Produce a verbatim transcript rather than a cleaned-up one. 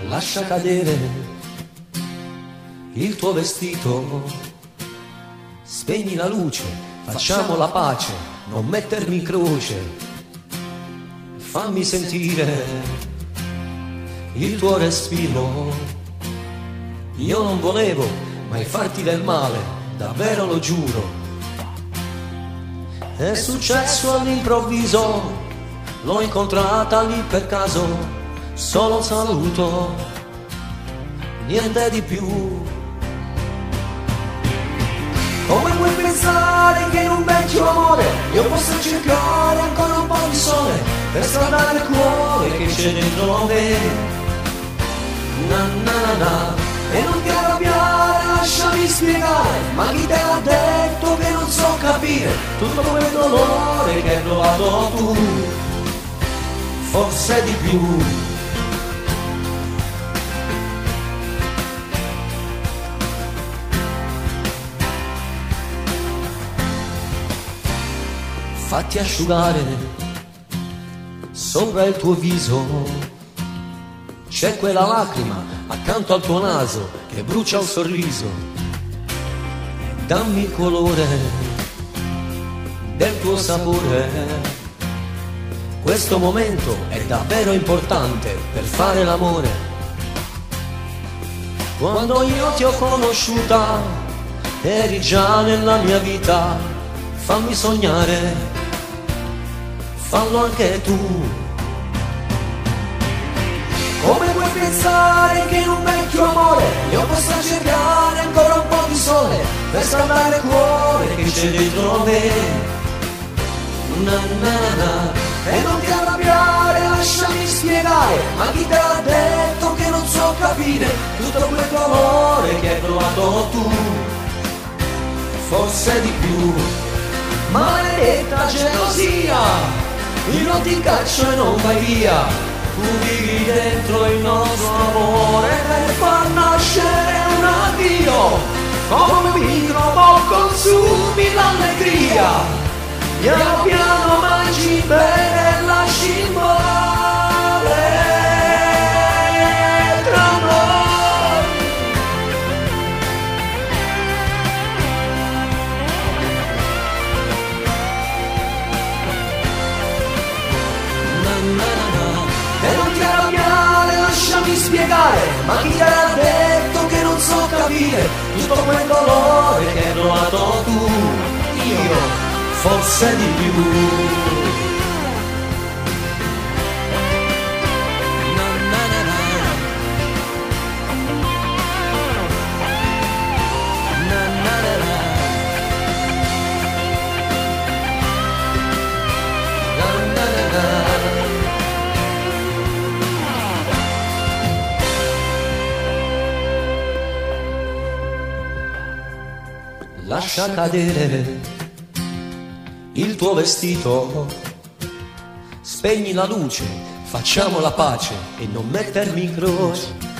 Lascia cadere il tuo vestito, spegni la luce, facciamo la pace, non mettermi in croce, fammi sentire il tuo respiro. Io non volevo mai farti del male, davvero lo giuro. È successo all'improvviso, l'ho incontrata lì per caso, solo un saluto, niente di più. Come puoi pensare che in un vecchio amore io possa cercare ancora un po' di sole per scaldare il cuore che c'è dentro me? Na na na na. E non ti arrabbiare, lasciami spiegare, ma chi te l'ha detto che non so capire tutto quel dolore che hai provato tu, forse di più. Fatti asciugare sopra il tuo viso, c'è quella lacrima accanto al tuo naso che brucia un sorriso. Dammi il colore del tuo sapore, questo momento è davvero importante per fare l'amore. Quando io ti ho conosciuta eri già nella mia vita, fammi sognare, fallo anche tu. Come puoi pensare che in un vecchio amore io possa cercare ancora un po' di sole per scaldare il cuore che c'è dentro me? Na na na. E non ti arrabbiare, lasciami spiegare, ma chi te l'ha detto che non so capire tutto quel dolore che hai provato tu, forse di più. Maledetta gelosia, io non ti caccio e non vai via. Tu vivi dentro il nostro amore per far nascere un addio, come un microbo consumi l'allegria, piano piano mangi bene e lasci il male tra noi. Na, na, na. E non ti arrabbiare, lasciami spiegare, ma chi ti ha detto che non so capire tutto quel dolore che hai provato tu, io forse di più. Na, na, na, na. Na, na, na, na. Na, na, na, na. Lascia cadere il tuo vestito, spegni la luce, facciamo la pace e non mettermi in croce.